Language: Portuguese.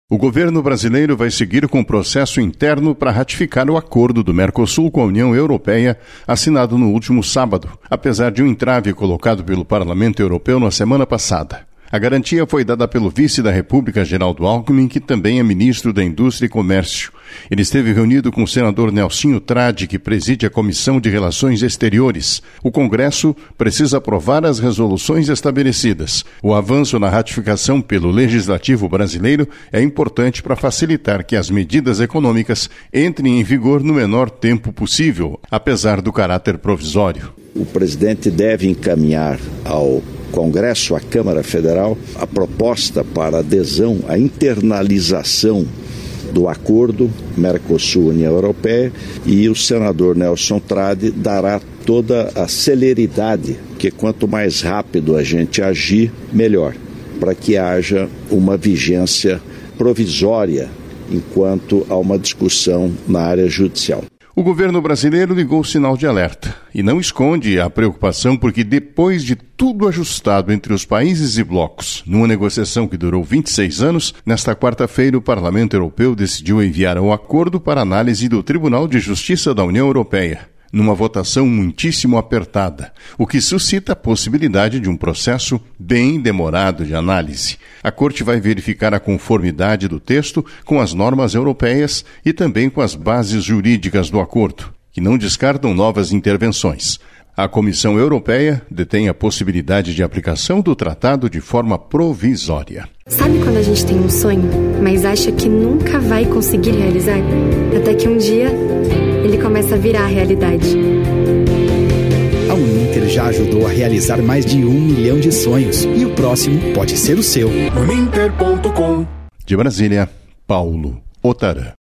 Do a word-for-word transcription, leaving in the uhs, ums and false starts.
O governo brasileiro vai seguir com o processo interno para ratificar o acordo do Mercosul com a União Europeia, assinado no último sábado, apesar de um entrave colocado pelo Parlamento Europeu na semana passada. A garantia foi dada pelo vice da República, Geraldo Alckmin, que também é ministro da Indústria e Comércio. Ele esteve reunido com o senador Nelsinho Trade, que preside a Comissão de Relações Exteriores. O Congresso precisa aprovar as resoluções estabelecidas. O avanço na ratificação pelo Legislativo brasileiro é importante para facilitar que as medidas econômicas entrem em vigor no menor tempo possível, apesar do caráter provisório. O presidente deve encaminhar ao Congresso, à Câmara Federal, a proposta para adesão, a internalização do acordo Mercosul-União Europeia, e o senador Nelson Trade dará toda a celeridade, que quanto mais rápido a gente agir, melhor, para que haja uma vigência provisória enquanto há uma discussão na área judicial. O governo brasileiro ligou o sinal de alerta e não esconde a preocupação porque, depois de tudo ajustado entre os países e blocos, numa negociação que durou vinte e seis anos, nesta quarta-feira o Parlamento Europeu decidiu enviar o acordo para análise do Tribunal de Justiça da União Europeia, numa votação muitíssimo apertada, o que suscita a possibilidade de um processo bem demorado de análise. A Corte vai verificar a conformidade do texto com as normas europeias e também com as bases jurídicas do acordo, que não descartam novas intervenções. A Comissão Europeia detém a possibilidade de aplicação do tratado de forma provisória. Sabe quando a gente tem um sonho, mas acha que nunca vai conseguir realizar? Até que um dia ele começa a virar realidade. A Uninter já ajudou a realizar mais de um milhão de sonhos e o próximo pode ser o seu. Uninter ponto com. De Brasília, Paulo Otarã.